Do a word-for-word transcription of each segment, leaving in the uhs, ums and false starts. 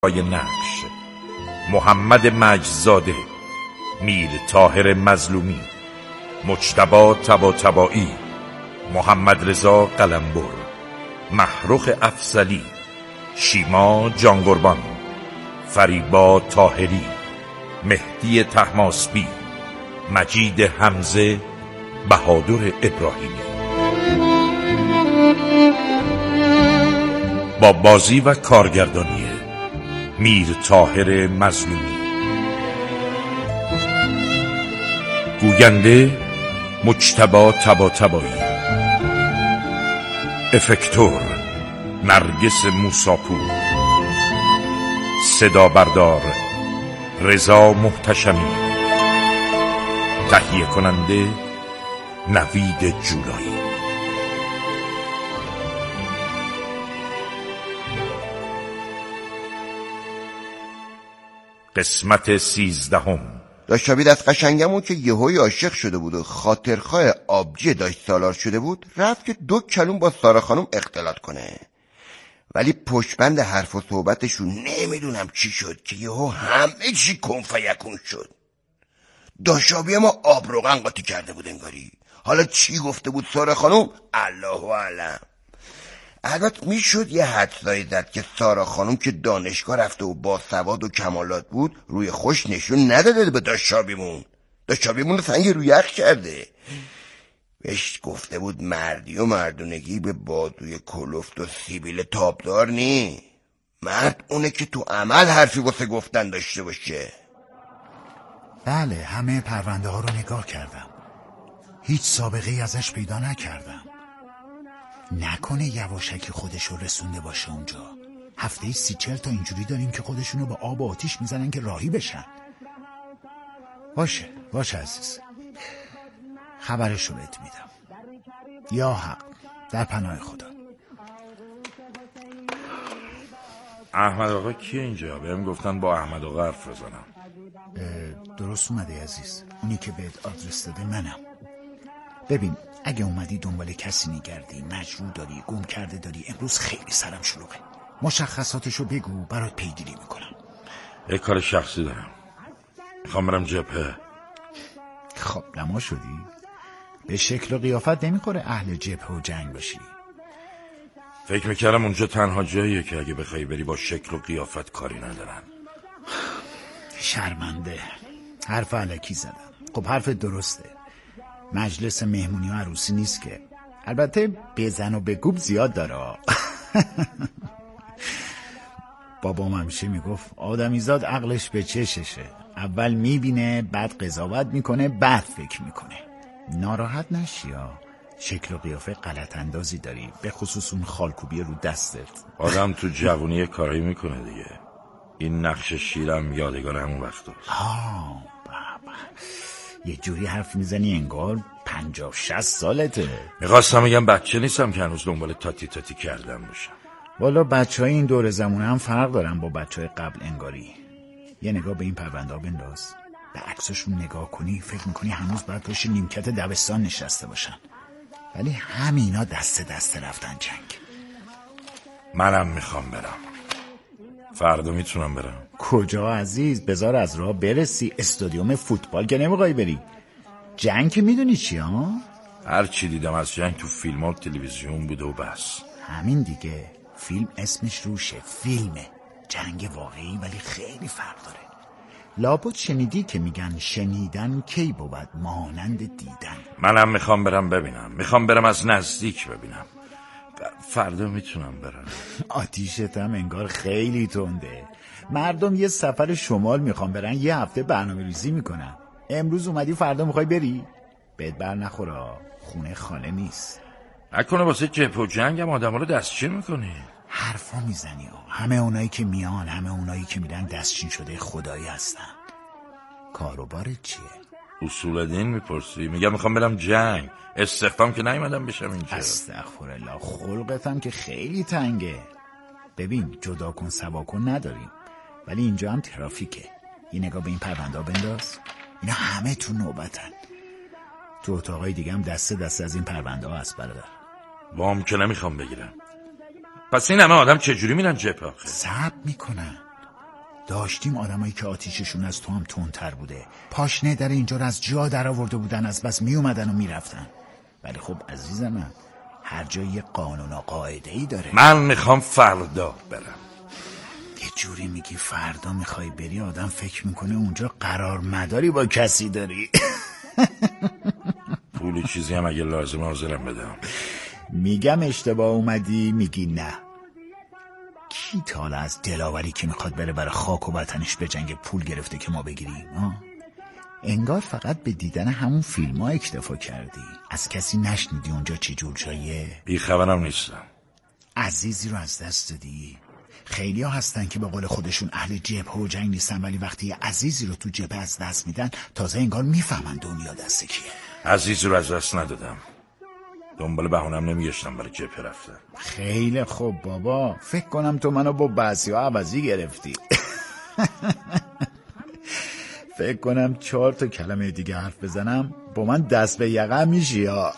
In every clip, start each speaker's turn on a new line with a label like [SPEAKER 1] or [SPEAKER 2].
[SPEAKER 1] های نقش: محمد مجزاده، میر طاهر مظلومی، مجتبی طباطبایی، محمد رضا قلمبر، محروخ افضلی، شیما جانقربان، فریبا طاهری، مهدی طهماسبی، مجید حمزه، بهادر ابراهیمی. با بازی و کارگردانی میر طاهر مظلومی. گوینده مجتبی طباطبایی. افکتور نرگس موساپور. صدا بردار رضا محتشمی. تهیه کننده نوید جولایی. قسمت سیزدهم.
[SPEAKER 2] داشتابید از قشنگمون که یهویی عاشق شده بود و خاطرخواه آبجی داشت سالار شده بود، رفت که دو کلون با سارا خانم اختلاط کنه. ولی پشتبند حرف و صحبتشون نمیدونم چی شد که یهو همه چی کن فیکون شد. داشتابی ما آب روغن قاطی کرده بود انگاری. حالا چی گفته بود سارا خانم؟ الله اعلم. البته میشد یه حدسایی زد که سارا خانم که دانشگاه رفته و با سواد و کمالات بود، روی خوش نشون نداده به داشتابیمون. داشتابیمون رو سنگ روی یخ کرده. بهش گفته بود مردی و مردونگی به بازوی کلفت و سیبیل تابدار نی. مرد اونه که تو عمل حرفی واسه گفتن داشته باشه.
[SPEAKER 3] بله، همه پرونده ها رو نگاه کردم. هیچ سابقه ای ازش پیدا نکردم. نکنه یواشکی خودش رو رسونده باشه اونجا. هفته سی چل تا اینجوری داریم که خودشونو با آب و آتیش میزنن که راهی بشن. باشه باشه عزیز، خبرش رو بهت میدم. یا حق، در پناه خدا.
[SPEAKER 1] احمد آقا کیه اینجا؟ بهم گفتن با احمد آقا حرف بزنم.
[SPEAKER 3] درست اومده عزیز، اونی که بهت آدرس داده منم. ببین، اگه اومدی دنبال کسی میگردی، مجروح داری، گم کرده داری، امروز خیلی سرم شلوغه. مشخصاتشو بگو، برات پیگیری میکنم.
[SPEAKER 1] یه کار شخصی دارم، میخوام برم جبهه.
[SPEAKER 3] خب لما شدی؟ به شکل و قیافت نمیخوره اهل جبهه و جنگ باشی.
[SPEAKER 1] فکر میکردم اونجا تنها جاییه که اگه بخوای بری با شکل و قیافت کاری ندارن.
[SPEAKER 3] شرمنده، حرف الکی زدم. خب حرف درسته، مجلس مهمونی و عروسی نیست که. البته بزن و بگوب زیاد داره. بابام همیشه میگفت آدمیزاد عقلش به چششه، اول میبینه، بعد قضاوت میکنه، بعد فکر میکنه. ناراحت نشی ها، شکل و قیافه غلط اندازی داری، به خصوص اون خالکوبی رو دستت.
[SPEAKER 1] آدم تو جوونی کاری میکنه دیگه. این نقش شیرم یادگار همون وقت هست.
[SPEAKER 3] آه بابا، یه جوری حرف میزنی انگار پنجاه شصت سالته.
[SPEAKER 1] میخواستم بگم بچه نیستم که هنوز دنبال تاتی تاتی کردم باشم.
[SPEAKER 3] والا بچه های این دور زمونه هم فرق دارن با بچه های قبل انگاری. یه نگاه به این پرونده ها بنداز، به عکسشون نگاه کنی، فکر میکنی هنوز باید پشت نیمکت دبستان نشسته باشن. ولی همینا دست دست رفتن جنگ.
[SPEAKER 1] منم میخوام برم. فردا میتونم برم.
[SPEAKER 3] کجا عزیز؟ بذار از راه برسی. استادیوم فوتبال که نمیخوای بری. جنگ که میدونی چی ها؟
[SPEAKER 1] هر چی دیدم از جنگ تو فیلم و تلویزیون بوده و بس.
[SPEAKER 3] همین دیگه، فیلم اسمش روشه، فیلمه. جنگ واقعی ولی خیلی فرق داره. لابد شنیدی که میگن شنیدن کی بود مانند دیدن.
[SPEAKER 1] منم میخوام برم ببینم، میخوام برم از نزدیک ببینم. فردا میتونم برم.
[SPEAKER 3] آتیشت هم انگار خیلی تنده. مردم یه سفر شمال میخوام برن، یه هفته برنامه ریزی میکنن. امروز اومدی فردا میخوای بری؟ بهت بر نخوره، خونه خاله نیست.
[SPEAKER 1] نکنه واسه جبهه و جنگ هم آدم ها رو دستچین میکنی؟
[SPEAKER 3] حرفا میزنی ها. همه اونایی که میان، همه اونایی که میرن دستچین شده خدایی هستن. کاروبارت چیه؟
[SPEAKER 1] اصول دین میپرسی؟ میگم میخوام برم جنگ، استخدام که نیومدم بشم اینجا.
[SPEAKER 3] استغفرالله، خلقتم که خیلی تنگه. ببین، جدا کن سوا کن نداریم، ولی اینجا هم ترافیکه. یه نگاه به این پرونده ها بنداز، اینا همه تو نوبتن. تو اتاقای دیگه هم دسته دسته از این پرونده ها هست برادر.
[SPEAKER 1] وام که نمیخوام بگیرم. پس این همه آدم چجوری میرن جبهه آخه؟
[SPEAKER 3] صبر میکنن. داشتیم آدمایی که آتیششون از تو هم تندتر بوده. پاشنه در اینجا رو از جا در آورده بودن، از بس می اومدن و میرفتن. ولی خب عزیز من، هر جایی یه قانون و قاعده ای داره.
[SPEAKER 1] من میخوام فردا برم.
[SPEAKER 3] یه جوری میگی فردا میخوای بری، آدم فکر میکنه اونجا قرار مداری با کسی داری.
[SPEAKER 1] پولی چیزی هم اگه لازم حاضرم بدم.
[SPEAKER 3] میگم اشتباه اومدی، میگی نه. کی تا حالا از دلاوری که میخواد بره برای خاک و وطنش به جنگ پول گرفته که ما بگیریم؟ آه؟ انگار فقط به دیدن همون فیلم ها اکتفا کردی. از کسی نشنیدی اونجا چی جور جایه؟
[SPEAKER 1] بیخبرم نیستم.
[SPEAKER 3] عزیزی رو از دست دادی. خیلی ها هستن که به قول خودشون اهل جبهه و جنگ نیستن، ولی وقتی عزیزی رو تو جبهه از دست میدن تازه انگار میفهمن دنیا دست کیه.
[SPEAKER 1] عزیزی رو از دست ندادم، دنبال بهونم نمیگشتم برای جبهه رفتن.
[SPEAKER 3] خیلی خوب بابا، فکر کنم تو منو با بحثی ها عوضی گرفتی. فکر کنم چهار تا کلمه دیگه حرف بزنم با من دست به یقه میشی ها.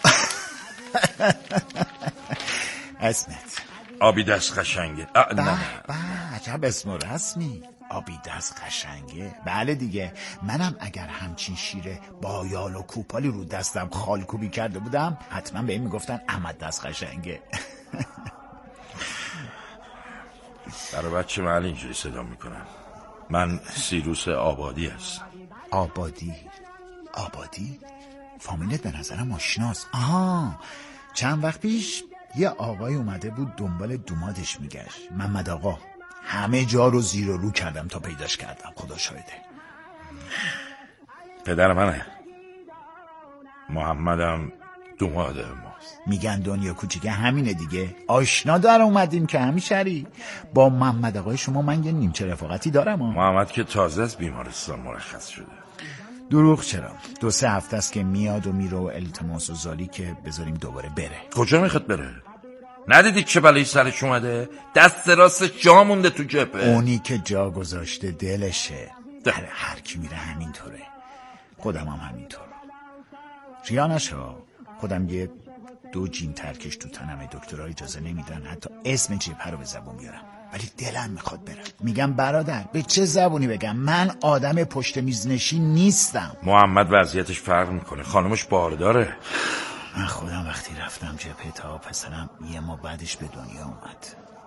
[SPEAKER 3] اسمت
[SPEAKER 1] آبی دست قشنگه.
[SPEAKER 3] به به، عجب اسم رسمی. آبی دست قشنگه. بله دیگه، منم اگر همچین شیر با یال و کوپالی رو دستم خالکوبی کرده بودم حتما به این میگفتن احمد دست قشنگه.
[SPEAKER 1] برای بچه محل اینجوری صدا میکنم. من سیروس آبادی هستم.
[SPEAKER 3] آبادی؟ آبادی؟ فامیلت به نظرم آشناست. آها، چند وقت پیش یه آقای اومده بود دنبال دومادش میگشت. محمد آقا. همه جا رو زیر و رو کردم تا پیداش کردم، خدا شاهده.
[SPEAKER 1] پدر منه. محمدم دوماد ماست.
[SPEAKER 3] میگن دنیا کوچیکه همینه دیگه. آشنا در اومدیم که همیشری. با محمد آقای شما من یه نیمچه رفاقتی دارم ها.
[SPEAKER 1] محمد که تازه از بیمارستان مرخص شده.
[SPEAKER 3] دروغ چرا؟ دو سه هفته است که میاد و میره و التماس و زالی که بذاریم دوباره بره.
[SPEAKER 1] کجا میخواد بره؟ ندیدی چه بلایی سرش اومده؟ دست راست جا مونده تو جبهه.
[SPEAKER 3] اونی که جا گذاشته دلشه. هر, هر کی میره همینطوره. خودم هم همینطور. ریانش ها، خودم یه دو جین ترکش تو تنم، دکترها اجازه نمیدن حتی اسم جبهه رو به زبون بیارم، ولی دلم میخواد برم. میگم برادر به چه زبونی بگم؟ من آدم پشت میز نشین نیستم.
[SPEAKER 1] محمد وضعیتش فرق میکنه، خانمش بارداره.
[SPEAKER 3] من خودم وقتی رفتم جبهه تا پسرم یه ماه بعدش به دنیا اومد.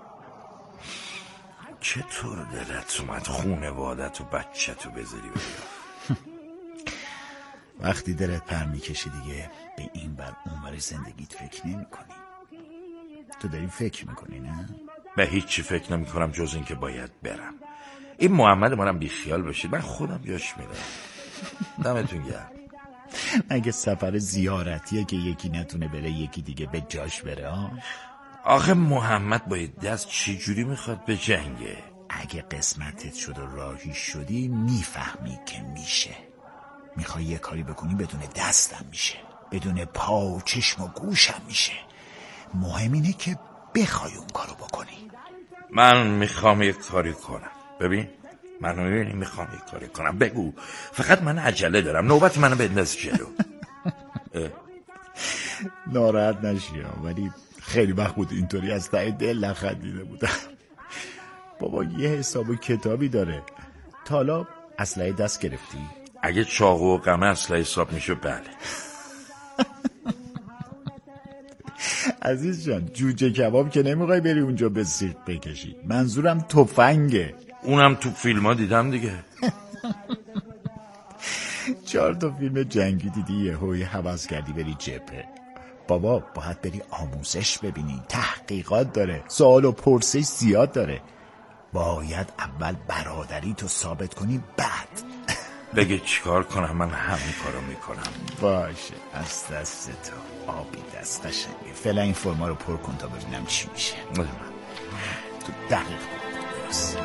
[SPEAKER 1] چطور دلت اومد خونوادت و بچه‌تو بذاری بیا؟
[SPEAKER 3] وقتی دلت پر میکشه دیگه به این بر اون بر زندگیت فکر نمی کنی. تو داری فکر میکنی نه؟
[SPEAKER 1] به هیچی فکر نمی کنم جز این که باید برم. این محمد منم بیخیال بشید، من خودم جاش میرم. دمتون گرم.
[SPEAKER 3] اگه سفر زیارتیه که یکی نتونه بره یکی دیگه به جاش بره ها؟
[SPEAKER 1] آخه محمد باید دست چی جوری میخواد به جنگه؟
[SPEAKER 3] اگه قسمتت شد و راهی شدی میفهمی که میشه. میخوای یه کاری بکنی بدون دستم میشه، بدون پا و چشم و گوشم میشه. مهم اینه که بخوای اون کارو بکنی.
[SPEAKER 1] من میخوام یک کاری کنم. ببین منو میبینی میخوام یک کاری کنم، بگو. فقط من عجله دارم، نوبت منو بنداز جلو.
[SPEAKER 3] ناراحت نشی، ولی خیلی وقت بود اینطوری از ته دل نخندیده بودم. بابا یه حساب و کتابی داره. تا حالا اسلحه دست گرفتی؟
[SPEAKER 1] اگه چاقو و قمه اسلحه حساب میشه بله.
[SPEAKER 3] عزیز جان، جوجه کباب که نمیخوای بری اونجا به سیخ بکشی. منظورم تفنگه.
[SPEAKER 1] اونم تو فیلم ها دیدم دیگه.
[SPEAKER 3] چهار تا فیلم جنگی دیدی یه هوی حوض کردی بری جبهه. بابا باید بری آموزش ببینی، تحقیقات داره، سوال و پرسش زیاد داره. باید اول برادری تو ثابت کنی، بعد
[SPEAKER 1] بگه چیکار کنم، من همین کارو میکنم.
[SPEAKER 3] باشه، از دست تو آبی دست قشنگه. فعلا این فرما رو پر کن تا ببینم چی میشه. تو دقیق درست.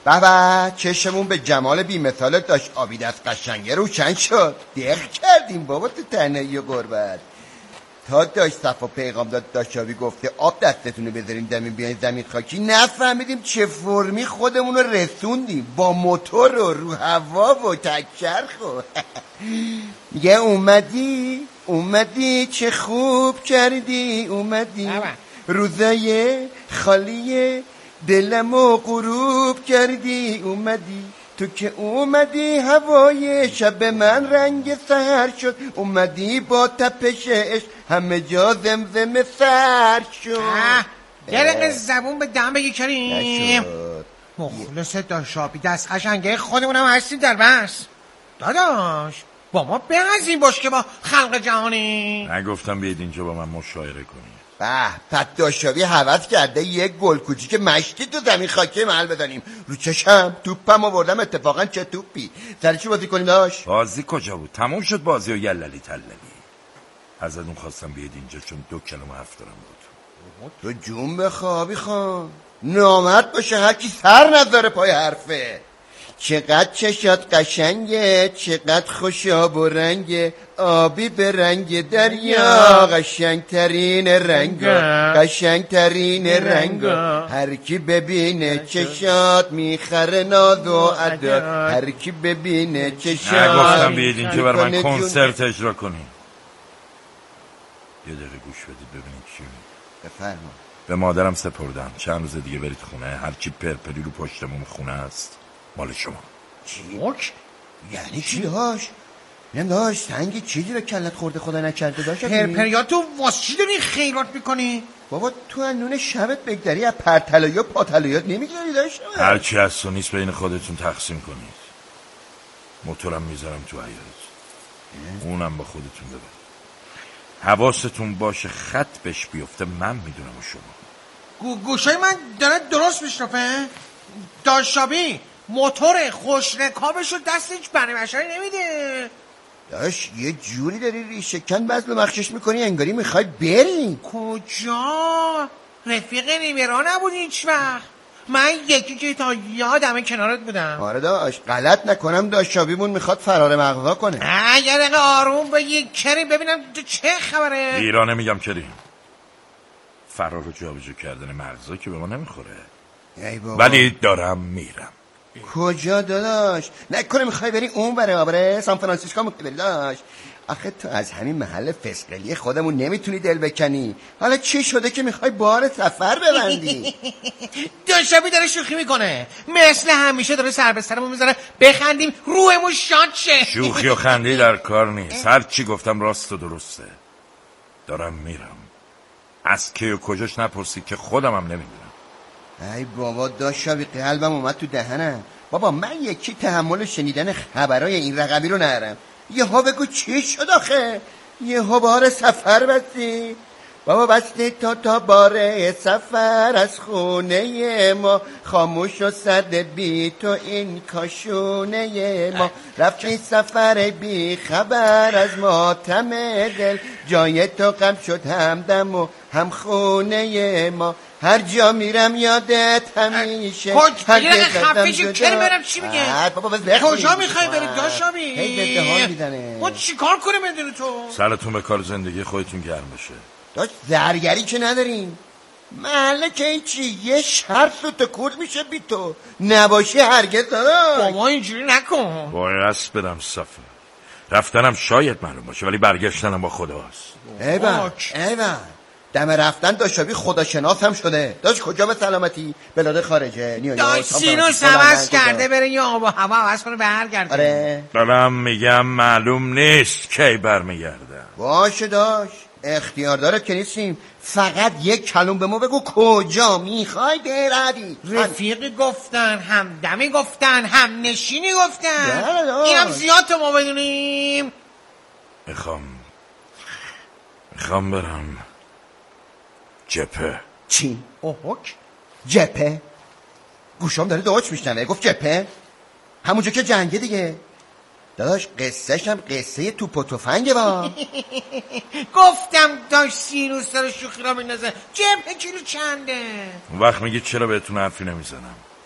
[SPEAKER 2] بابا چشمون به جمال بی‌مثال داشت آبی دست قشنگه روشن شد. دق کردیم بابا تو تنهایی و غربت. تا داشت صفا پیغام داد داشابی گفته آب دستتونو بذاریم زمین بیاین زمین خاکی، نفهمیدیم چه فرمی خودمون رو رسوندیم با موتور و رو هوا و تکچرخ و میگه اومدی اومدی چه خوب کردی اومدی روزای خالی دلمو غروب کردی اومدی تو که اومدی هوای شب من رنگ سهر شد اومدی با تپش عشق همه جا زمزم سر شد.
[SPEAKER 4] یه رقم زبون به دم بگی کریم مخلص داشابی دست قشنگه خودمونم هستیم در بس. داداش با ما بغزیم باش که با خلق جهانی.
[SPEAKER 1] نگفتم بیاید اینجا با من مشاعره کنی.
[SPEAKER 2] به پت داشابی حوض کرده یک گل کوچیک مشتی تو زمین خاکی محل بزنیم. رو چشم توپم آوردم اتفاقا چه توپی. سر چی بازی کنیم داش؟
[SPEAKER 1] بازی کجا بود؟ تموم شد بازی و یللی تللی. ازتون خواستم بیاید اینجا چون دو کلمه حرف دارم بود.
[SPEAKER 2] تو جون بخوابی خان نامرد باشه هر کی سر نذاره پای حرفه. چقدر چشات قشنگه چقدر خوشاب و رنگه آبی به رنگ دریا قشنگ ترین رنگا قشنگ ترین رنگا هر کی ببینه چشات میخره ناز و ادا هر کی ببینه چشات
[SPEAKER 1] نگفتم بیاید اینجا بر من کنسرت اجرا کنی. یه دقیقه گوش بدید ببینید چی میگه.
[SPEAKER 2] بفرما.
[SPEAKER 1] به مادرم سپردم چند روز دیگه برید خونه هر چی پرپری رو پشتمون خونه است مال شما.
[SPEAKER 2] چی؟ موک؟ یعنی چی داشت؟ نم داشت سنگی چیزی به کلت خورده خدا نکرده داشت
[SPEAKER 4] پرپریاتو واسه چی داری خیرات میکنی؟
[SPEAKER 2] بابا تو انون شبت بگذری از پرتلایی و پاتلایات نمیگذاری داشت
[SPEAKER 1] هر چی هست و نیست بین خودتون تقسیم کنید. موتورم میذارم تو حیاط اونم با خودتون ببرید. حواستون باشه خط بهش بیفته من میدونم و شما.
[SPEAKER 4] گو گوشای من داره درست میشرفه؟ داشابی موتور خوش رکابشو دست هیچ بنابشاری نمیده.
[SPEAKER 2] داش یه جوری داری ریشکن بزل و مخشش میکنی انگاری میخوای بری.
[SPEAKER 4] کجا؟ رفیق نیمرا نبود هیچ وقت. من یکی که تا یادم کنارت بودم.
[SPEAKER 2] آره داش غلط نکنم داشابیمون میخواد فرار مغزا کنه.
[SPEAKER 4] اگر دقیقه آروم بگی کریم ببینم تو چه خبره.
[SPEAKER 1] ایرانه میگم کریم فرار و جابجا کردن مغزا که به ما نمیخوره ولی دارم میرم.
[SPEAKER 2] کجا داداش؟ نکنه میخوای بری اون بره آبره سان فرانسیسکو میخوای بری داش؟ آخه تو از همین محل فسقلی خودمون نمیتونی دل بکنی. حالا چی شده که میخوای بار سفر ببندی؟
[SPEAKER 4] داشابی داره شوخی میکنه مثل همیشه داره سر به سرمون میذاره بخندیم روحمون شاد شه.
[SPEAKER 1] شوخی و خندی در کار نیست. هر چی گفتم راست و درسته. دارم میرم. از کی و کجاش نپرسید که خودم هم نمیدونم.
[SPEAKER 2] ای بابا داشابی قلبم اومد تو دهنم. بابا من یکی تحمل شنیدن خبرای این رقمی رو نرم. یه ها بگو چی شد آخه؟ یه ها بار سفر بستی؟ بابا بستی تا تا باره سفر از خونه ما خاموش و سرد بی تو این کاشونه ما رفتی سفر بی خبر از ماتم دل جای تو غم شد همدم و هم خونه ما هر جا میرم یادت همیشه
[SPEAKER 4] هر یه خفیشو کرم برم چی میگه؟ کجا میخوای برید داشابی؟
[SPEAKER 2] هی به حال میزنه
[SPEAKER 4] ما چی کار کنیم بدونی تو؟
[SPEAKER 1] سرتون به کار زندگی خودتون گرم بشه.
[SPEAKER 2] داشت زرگری که نداریم محله که این چی یه شرط و تکور میشه بی تو نباشه هرگز داداش.
[SPEAKER 4] بابا اینجوری نکن.
[SPEAKER 1] باید برم سفر رفتنم شاید معلوم باشه ولی برگشتنم با خداست.
[SPEAKER 2] ایوان ایوان دم رفتن داشابی خداشناس هم شده. داشت کجا به سلامتی؟ بلاد خارجه نیویورک
[SPEAKER 4] داشت سینوس عوض کرده بره یا آب و هوا عوض کنه برگرده.
[SPEAKER 2] آره
[SPEAKER 1] دارم میگم معلوم نیست کی برمیگردم.
[SPEAKER 2] باشه داشت اختیار دارت که نیستیم. فقط یک کلم به ما بگو کجا میخوای بروی.
[SPEAKER 4] رفیقی گفتن همدمی گفتن هم نشینی گفتن اینم زیاد تو ما بدونیم.
[SPEAKER 1] میخوام میخوام برم جپه.
[SPEAKER 2] چی؟
[SPEAKER 4] اوهک
[SPEAKER 2] جپه؟ گوشام داره داش میشنوه گفت جپه همونجا که جنگه دیگه. داداش قصهش هم قصه توپ و تفنگه با.
[SPEAKER 4] گفتم داشت سینوس داره شوخی را میندازه. جبه کیلو چنده؟
[SPEAKER 1] اون وقت میگی چرا بهتون حرفی نمیزنم؟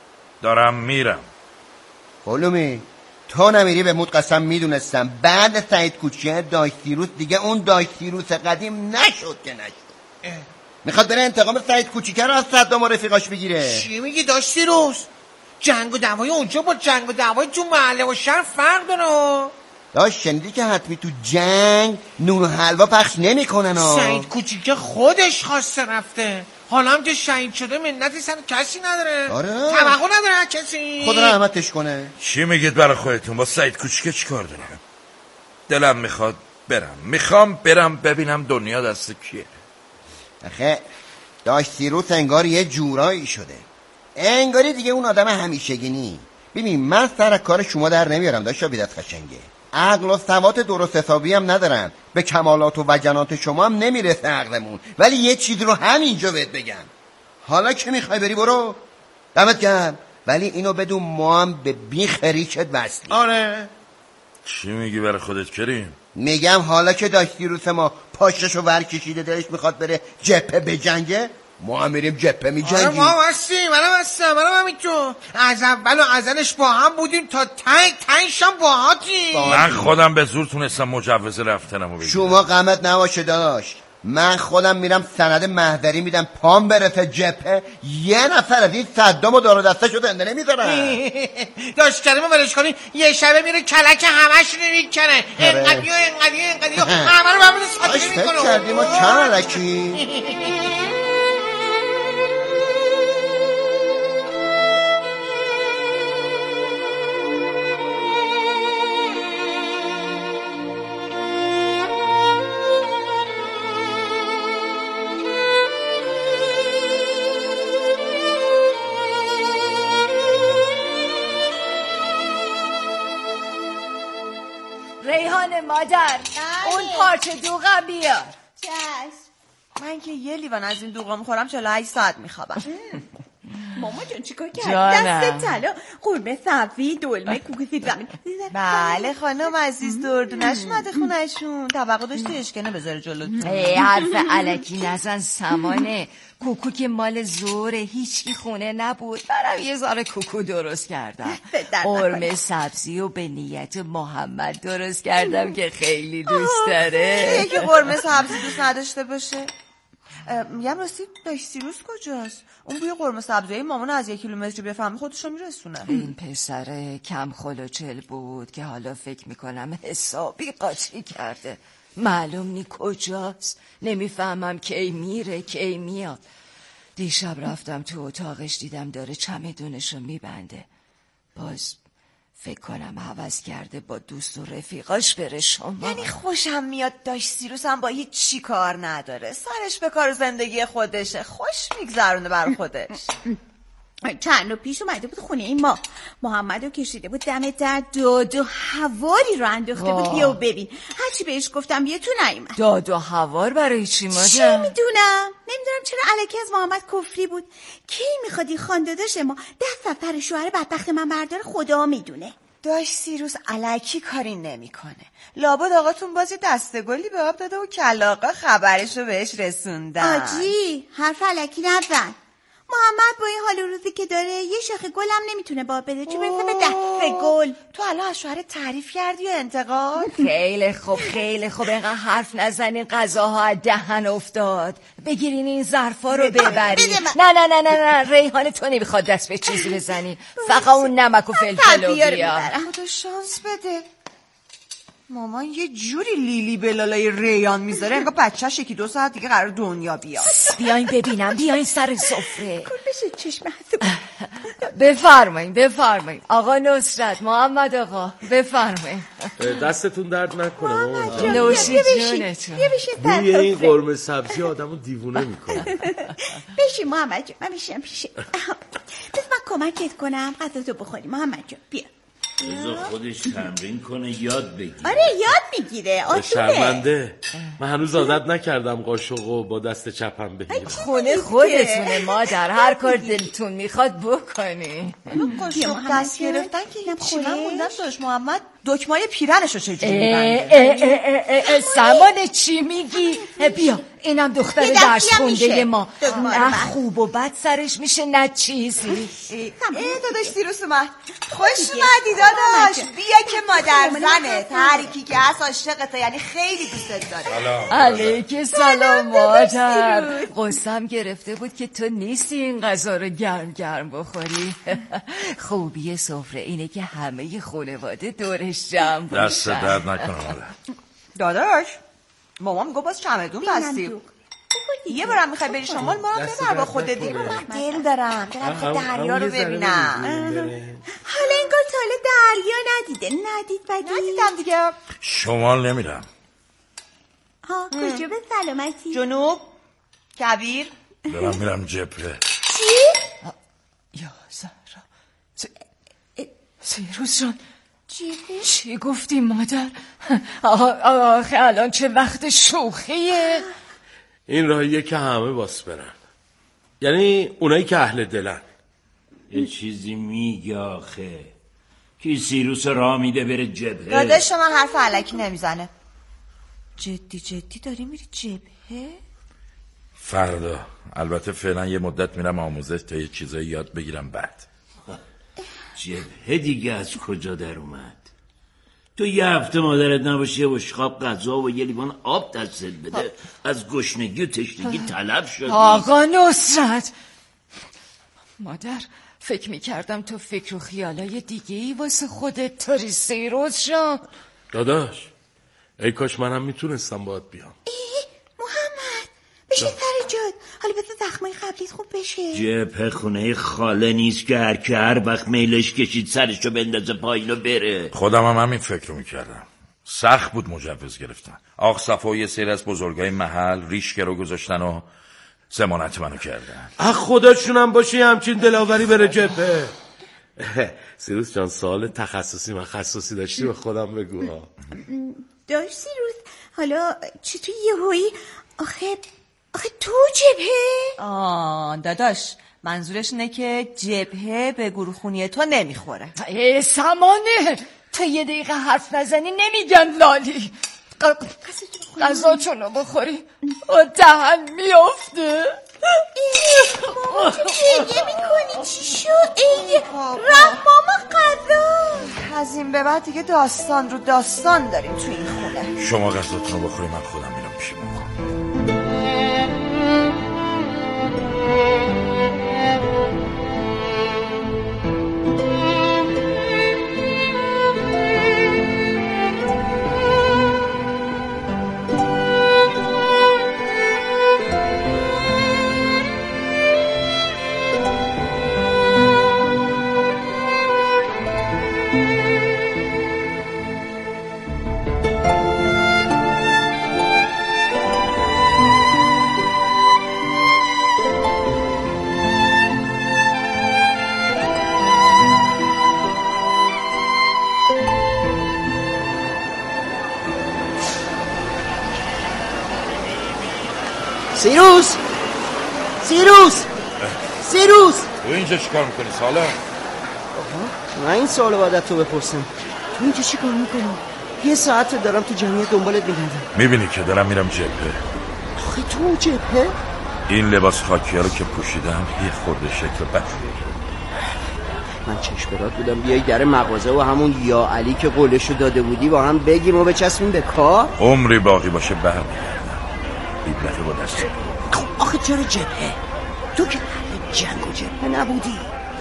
[SPEAKER 1] دارم میرم.
[SPEAKER 2] قلومی تو نمیری به مود قسم میدونستم بعد سعید کوچیک داش سیروس دیگه اون داش سیروس قدیم نشد که نشد. میخواد بره انتقام سعید کوچیک رو از صدام و رفیقاش بگیره.
[SPEAKER 4] چی میگی داش سیروس؟ جنگ و دعوای اونجا با جنگ و دعوای تو محله و شهر فرق داره.
[SPEAKER 2] داش شنیدی که حتمی تو جنگ نون و حلوا پخش نمیکنن ها.
[SPEAKER 4] سعید کوچیک خودش خواسته رفته، حالا هم که شهید شده منتی سر کسی نداره.
[SPEAKER 2] آره
[SPEAKER 4] توقع نداره کسی.
[SPEAKER 2] خدا رحمتش کنه.
[SPEAKER 1] چی میگید برای خودتون؟ با سعید کوچیک چی کار دارم؟ دلم میخواد برم، میخوام برم ببینم دنیا دست کیه.
[SPEAKER 2] آخه داش سیروس انگار یه جورایی شده، انگاری دیگه اون آدم همیشگینی. ببین من سر کار شما در نمیارم داش بیدت خشنگه، عقل و سواد درست حسابی هم ندارم، به کمالات و وجنات شما هم نمیرسه عقلمون، ولی یه چیزی رو همینجا بهت بگم. حالا که میخوای بری برو، دمت گرم، ولی اینو بدون ما هم به بیخ ریشت وصلی.
[SPEAKER 4] آره
[SPEAKER 1] چی میگی برای خودت کریم؟
[SPEAKER 2] میگم حالا که داش سیروس ما پاشتشو ور کشیده دلش میخواد بره جبهه بجنگه، ما هم میریم جبهه میجنگیم.
[SPEAKER 4] آره ما هستیم، منم هستم، منم همینطور. از اول و ازلش با هم بودیم تا تنگ تنگشم با هاتیم.
[SPEAKER 1] من خودم به زور تونستم مجوز رفتنمو بگیرم.
[SPEAKER 2] شما غمت نباشه داش، من خودم میرم سند محضری میدم، پام برسه جبهه یه نفر از این صدام و دار و دسته شده انده نمیذارم.
[SPEAKER 4] داشت کلمه ولش کنی یه شبه میره کلک همش رو میکنه، اینقدی و اینقدی و اینقدی و همه رو برمیده ساطری میکنه.
[SPEAKER 2] فکر کردیم ما چند علکی.
[SPEAKER 5] ریحان مادر اون پارچه دوغم بیار.
[SPEAKER 6] چشم. من که یه لیوان از این دوغا میخورم چهل و هشت ساعت میخوابم.
[SPEAKER 5] ماما جان چیکار کردی؟ دست طلا، قرمه سبزی، دلمه، کوکو سیب زمین.
[SPEAKER 6] بله خانم عزیز، دردونش اومده خونهشون، توقع داشتی اشکنه بذاره جلو.
[SPEAKER 5] ای حرف الکی نزن سمانه. کوکو که مال زوره، هیچی خونه نبود، برام یه ذره کوکو درست کردم. قرمه سبزی و به نیت محمد درست کردم که خیلی دوست داره.
[SPEAKER 6] یکی قرمه سبزی دوست نداشته باشه؟ میگم راستی داش سیروس کجاست؟ اون بوی قرمه سبزی مامان از یک کیلومتر بفهمه خودشو میرسونه.
[SPEAKER 5] این پسر کم خلوچل بود که حالا فکر میکنم حسابی قاطی کرده. معلوم نی کجاست، نمیفهمم کی میره کی میاد. دیشب رفتم تو اتاقش دیدم داره چمدونشو میبنده. باز فکر کنم هوس کرده با دوست و رفیقاش بره شما.
[SPEAKER 6] یعنی خوشم میاد داش سیروس هم با هیچ چی کار نداره، سرش به کار زندگی خودشه، خوش میگذرونه بر خودش.
[SPEAKER 7] چند رو پیش اومده بود خونه این ما، محمد رو کشیده بود دم در، داد و هواری رو انداخته بود بیا و ببین. هرچی بهش گفتم یه تو نیومد.
[SPEAKER 5] داد و هوار برای چی مادر؟
[SPEAKER 7] چی میدونم، نمیدونم چرا الکی از محمد کفری بود. کی میخوادی خانداداش ما دست از سر شوهر بدبخت من برداره خدا میدونه.
[SPEAKER 6] داش سیروس الکی کاری نمیکنه. لابد آقاتون باز دسته گلی به آب داده و کلاغا خبرشو بهش رسوندن.
[SPEAKER 7] آجی حرف الکی نزن. محمد با این حال روزی که داره یه شاخه گل هم نمیتونه با بده، چه برسه به دسته گل.
[SPEAKER 6] تو الان از شوهر تعریف کردی و انتقاد؟
[SPEAKER 5] خیلی خوب خیلی خوب، اینقدر حرف نزنین، غذاها از دهن افتاد. بگیرین این ظرفا رو ببرین. نه نه نه نه نه ریحان تو نمیخواد دست به چیزی بزنی، فقط اون نمک و فلفل بیا.
[SPEAKER 6] خدا شانس بده. مامان یه جوری لیلی بلالای ریان میذاره انگار بچه‌ش یکی دو ساعت دیگه قرار دنیا بیاد.
[SPEAKER 5] بیاین ببینم، بیاین سر سفره.
[SPEAKER 7] کن بشه چشم حسب.
[SPEAKER 5] بفرمایین بفرمایین آقا نصرت، محمد آقا بفرمایین.
[SPEAKER 8] دستتون درد نکنه مامان جان.
[SPEAKER 5] نوشی جونتون.
[SPEAKER 8] بوی این قرمه سبزی آدمو دیوونه میکنه.
[SPEAKER 7] بشین محمد جان، من میشم پیشه. بس من کمکت کنم غذاتو بخوری محمد جان. بیا
[SPEAKER 9] بذار خودش تمرین کنه یاد بگیره.
[SPEAKER 7] آره یاد میگیره، آسونه.
[SPEAKER 8] شرمنده، من هنوز عادت نکردم قاشقو با دست چپم بگیرم.
[SPEAKER 5] خونه خودتونه مادر، هر کار دلتون میخواد بکنی.
[SPEAKER 6] قاشق دست گرفتن که هیچی. من موندم داشت محمد دکمای پیرنشو چجوری
[SPEAKER 5] میبنده؟ سمانه چی میگی؟ بیا اینم دختر درس خونده ما، نه خوب و بد سرش میشه نه چیزی.
[SPEAKER 6] ای داداش سیروس اومد. خوش اومدی داداش. بیا که مادر زنه تحریکی که هست عاشقته، یعنی خیلی دوستت داره.
[SPEAKER 5] علیک سلام مادر. قسم گرفته بود که تو نیستی این غذا رو گرم گرم بخوری. خوبی سفره اینه که همه خانواده دورش جمع باشن.
[SPEAKER 1] دست درد نکنه مادر.
[SPEAKER 6] داداش مامان میگه باز چمدون بستی. یه بارم میخوای بری شمال ما هم ببر با خودت دیگه. من دل دارم دارم خود دریا رو ببینم.
[SPEAKER 7] حالا انگار تا حالا دریا ندیده. ندید بگی؟
[SPEAKER 6] ندیدم دیگه.
[SPEAKER 1] شمال نمیرم.
[SPEAKER 7] ها کجا به سلامتی؟
[SPEAKER 6] جنوب کویر.
[SPEAKER 1] دارم میرم جبهه.
[SPEAKER 7] چی؟
[SPEAKER 5] یا زهرا سیروس جان چی گفتی مادر؟ آخه الان چه وقت شوخیه؟
[SPEAKER 8] این راهیه که همه باس برن، یعنی اونایی که اهل دلن.
[SPEAKER 9] یه چیزی میگه آخه کی سیروس راه میده بره جبهه؟
[SPEAKER 6] داداش من حرف علکی نمیزنه. جدی جدی داری میری جبهه؟
[SPEAKER 1] فردا. البته فعلا یه مدت میرم آموزش تا یه چیزایی یاد بگیرم بعد.
[SPEAKER 9] جبهه دیگه از کجا در اومد؟ تو یه هفته مادرت نباشی یه بشقاب غذا و یه لیوان آب دستت بده از گشنگی و تشنگی طلب شدی.
[SPEAKER 5] آقا نصرت، مادر فکر میکردم تو فکر و خیالای دیگه ای واسه خودت تاری سیروس جان.
[SPEAKER 8] داداش ای کاش منم میتونستم باید بیام.
[SPEAKER 7] محمد بشه سر جاد، حالا بذار زخمای قبلیت خوب بشه.
[SPEAKER 9] جبهه خونه خاله نیست که هر که هر وقت میلش کشید سرشو بندازه پایین و بره.
[SPEAKER 1] خودم هم همین فکر رو میکردم. سخت بود مجوز گرفتن. آق صفا و یه سری از بزرگای محل ریشکه رو گذاشتن و ضمانت منو کردن.
[SPEAKER 8] اخ خداشونم باشه همچین دلاوری بره جبهه. سیروس جان سوال تخصصی من خصوصی داشتی به خودم بگو.
[SPEAKER 7] داشت سیروس حالا چی تو یهویی آخه آخه تو جبهه؟
[SPEAKER 6] آه داداش منظورش اینه که جبهه به گروه خونی تو نمیخوره.
[SPEAKER 5] ای سمانه تو یه دقیقه حرف نزنی نمیگن لالی. غذا چونو بخوری و دهن میافته.
[SPEAKER 7] ماما تو گریه میکنی چی شد؟ ای رفت ماما غذا.
[SPEAKER 6] از این به بعد دیگه داستان رو داستان داریم تو این خونه.
[SPEAKER 1] شما غذاتون رو بخوری من خودم میرم پیش مامان.
[SPEAKER 10] سیروس سیروس سیروس
[SPEAKER 1] تو اینجا چی کار میکنی سالم؟
[SPEAKER 10] من این سوالو باید تو بپرسم. تو اینجا چی کار میکنی؟ یه ساعت دارم تو جمعیت دنبالت میگردم.
[SPEAKER 1] میبینی که دارم میرم جبهه.
[SPEAKER 10] آخه تو جبهه؟
[SPEAKER 1] این لباس خاکی ها رو که پوشیدم یه خورده شکل بدیه.
[SPEAKER 10] من چشم برات بودم بیای در مغازه و همون یا علی که قولشو داده بودی با هم بگیم و بچسبیم به کار.
[SPEAKER 1] عمری باقی باشه برمیگردم. بیبلته با دست.
[SPEAKER 10] خب آخه چرا جبهه؟ تو که اهل جنگ و جبهه نبودی.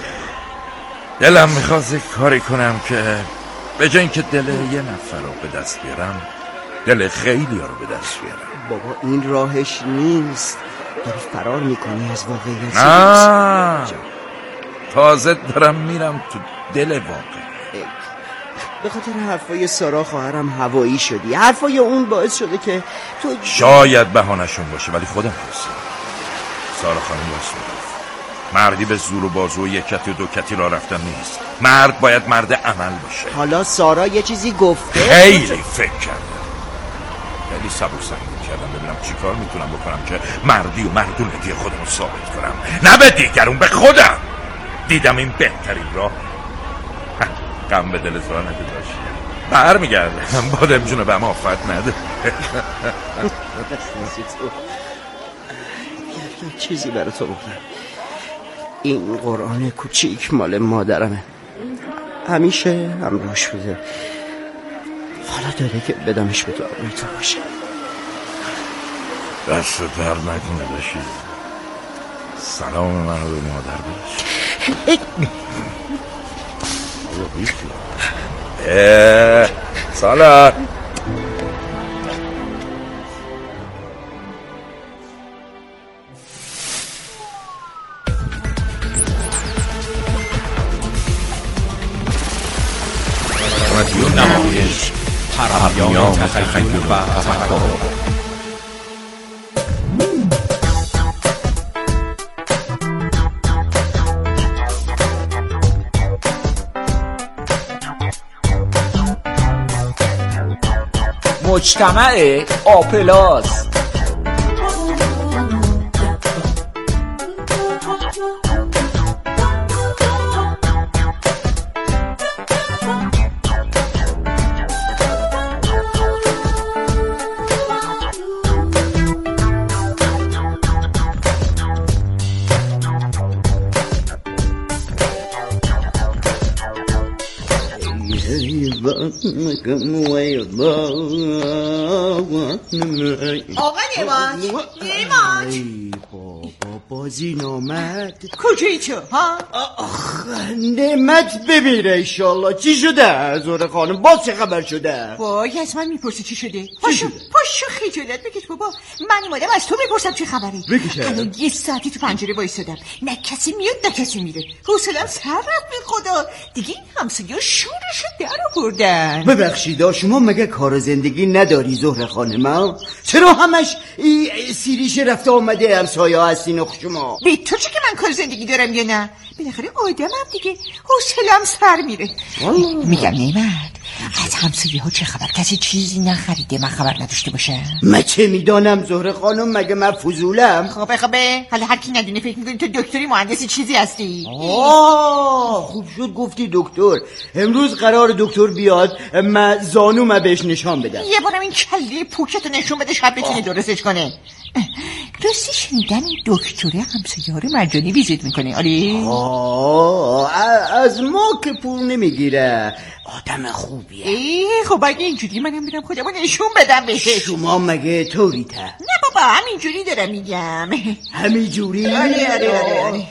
[SPEAKER 1] دلم میخواست یک کاری کنم که به جای اینکه دل یه نفر رو به دست بیارم دل خیلی ها رو به دست بیارم.
[SPEAKER 10] بابا این راهش نیست. داری فرار میکنی از واقعیت.
[SPEAKER 1] نه تازه دارم میرم تو دل واقع.
[SPEAKER 10] به خاطر حرفای سارا خواهرم هوایی شدی. حرفای اون باعث شده که تو
[SPEAKER 1] شاید بهانه‌شون باشه ولی خودم هستم. سارا خانم راست میگه. مردی به زور و بازو و یک کتی و دو کتی را رفتن نیست. مرد باید مرد عمل باشه.
[SPEAKER 10] حالا سارا یه چیزی گفته؟
[SPEAKER 1] خیلی فکر کردم. خیلی صبر سنگین کردم ببینم چی کار میتونم بکنم که مردی و مردونگی خودم رو ثابت کنم. نه به دیگرون، به خودم. دیدم این بهترین راه. غم به دل تو نگذاشت. برمیگردم. بادم جونو به ما آفت نده.
[SPEAKER 10] یه چیزی برای تو بکنم. این قرآن کوچیک مال مادرمه، همیشه همراهش بوده. حالا داده که بدمش به دعای تو باشه.
[SPEAKER 1] دست در نکنه داشتی. سلام منو به مادر بده. سلام.
[SPEAKER 11] رادیو نمایش، پرهمیان تخیل و تفکر.
[SPEAKER 12] مجتمع آپلاس.
[SPEAKER 6] آقا نماج نماج
[SPEAKER 10] بابا بازین آمد.
[SPEAKER 6] کجایی تو ها؟
[SPEAKER 10] آخ نعمت بمیره ایشالله. چی شده زهره خانم؟ باز چه خبر شده؟
[SPEAKER 6] وای از من میپرسی چی شده؟ پاشو پاشو خجالت بکش بابا. من اومدم از تو بپرسم چه خبره.
[SPEAKER 10] بکشه.
[SPEAKER 6] الان یه ساعتی تو پنجره وایسادم، نه کسی میاد نه کسی میره. حوصله‌ام سر رفت به خدا. دیگه این همسایه‌ها شورشو در آوردن.
[SPEAKER 10] ببخشید شما مگه کار زندگی نداری زهره خانم؟ چرا همش سیریش رفته آمده همسایه‌ها هستین آخ شما؟
[SPEAKER 6] به تو چه که من کار زندگی دارم یا نه؟ بالاخره آدمم دیگه، حوصله‌ام سر میره. میگم نعمت از همسایه‌ها چه خبر؟ کسی چیزی نخریده من خبر نداشته باشه؟
[SPEAKER 10] من چه میدانم زهره خانم، مگه من فضولم؟
[SPEAKER 6] خب خبه حالا هر کی ندونه فکر می‌کنی تو دکتری مهندسی چیزی هستی.
[SPEAKER 10] آه خوب شد گفتی دکتر. امروز قرار دکتر بیاد، من زانومو بهش نشان بدم.
[SPEAKER 6] یه بارم این کله پوکتو نشون بده شب بتونه درستش کنه. راستی شنیدم این دکتره همسایه‌ها رو مجانی ویزیت میکنه. آره
[SPEAKER 10] آه از ما که پول نمیگیره، آدم خوبیه.
[SPEAKER 6] ای خب اگه اینجوری منم میرم خودمو نشون بدم بهش.
[SPEAKER 10] شما مگه طوری ته؟
[SPEAKER 6] نه بابا همینجوری دارم میگم.
[SPEAKER 10] همینجوری؟
[SPEAKER 6] آره آره آره آره.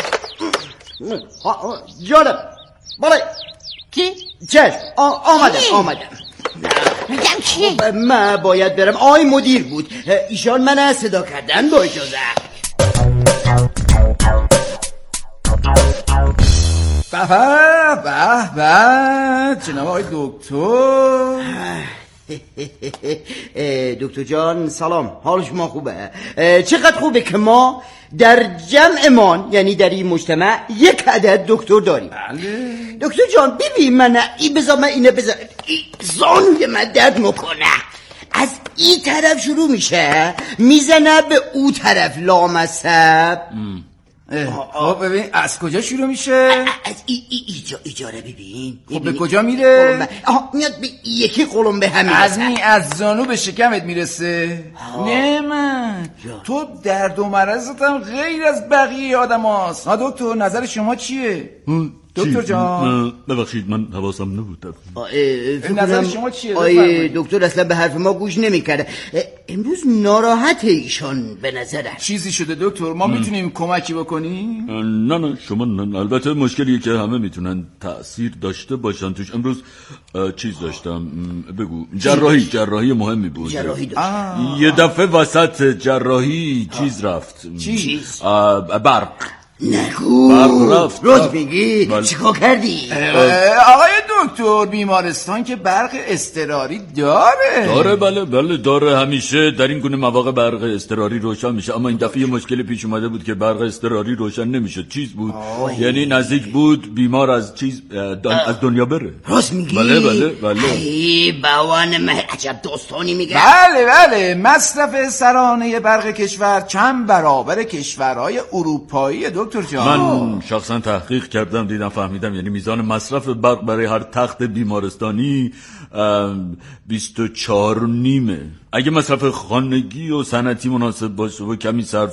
[SPEAKER 10] جانم بالای
[SPEAKER 6] کی؟
[SPEAKER 10] چشم آمدم آمدم.
[SPEAKER 6] میگم کیه؟
[SPEAKER 10] من باید برم. آی مدیر بود، ایشان من صدا کردن با اجازه.
[SPEAKER 12] به به به جناب آقای دکتر.
[SPEAKER 10] دکتر جان سلام، حال شما خوبه؟ چقدر خوبه که ما در جمعمان یعنی در این مجتمع یک عدد دکتر داریم.
[SPEAKER 12] بله
[SPEAKER 10] دکتر جان ببین من این بذار من اینه بذار زانوی من درد میکنه. از این طرف شروع میشه میزنه به او طرف لامصب.
[SPEAKER 12] خب ببین از کجا شروع میشه؟
[SPEAKER 10] از ای ای ایجا اجاره ببین.
[SPEAKER 12] خب به کجا میره؟
[SPEAKER 10] آها میاد به یکی قلم به همین.
[SPEAKER 12] از می از زانو به شکمت میرسه. نعمت تو درد و مرضت هم غیر از بقیه آدم هاست. ها دکتر نظر شما چیه؟ دکتر جان
[SPEAKER 13] ببخشید من حواسم نبود.
[SPEAKER 12] نظر شما چیه؟
[SPEAKER 10] آیه دکتر اصلا به حرف ما گوش نمی‌کنه. امروز ناراحت ایشان به نظرم.
[SPEAKER 12] چیزی شده دکتر؟ ما میتونیم کمکی بکنیم؟
[SPEAKER 13] نه نه شما نه. البته مشکلیه که همه میتونن تأثیر داشته باشن توش. امروز چیز داشتم بگو جراحی جراحی مهمی بود.
[SPEAKER 10] جراحی
[SPEAKER 13] یه دفعه وسط جراحی چیز رفت.
[SPEAKER 12] چیز؟
[SPEAKER 13] برق.
[SPEAKER 10] نگو روز میگی بله. چیکار کردی؟
[SPEAKER 12] آقای دکتر بیمارستان که برق اضطراری داره
[SPEAKER 13] داره بله بله داره. همیشه در این گونه مواقع برق اضطراری روشن میشه، اما این دفعه مشکل پیش اومده بود که برق اضطراری روشن نمیشد. چیز بود آه. یعنی نزدیک بود بیمار از چیز دن... از دنیا بره.
[SPEAKER 10] راست میگی؟
[SPEAKER 13] بله بله بله.
[SPEAKER 10] ای باوان من عجب داستانی میگه.
[SPEAKER 12] بله بله مصرف سرانه برق کشور چند برابر کشورهای اروپایی دو دکتر جان؟
[SPEAKER 13] من شخصا تحقیق کردم، دیدم فهمیدم، یعنی میزان مصرف برق برای هر تخت بیمارستانی بیست و چهار و نیمه. اگه مصرف خانگی و صنعتی مناسب باشه و کمی صرف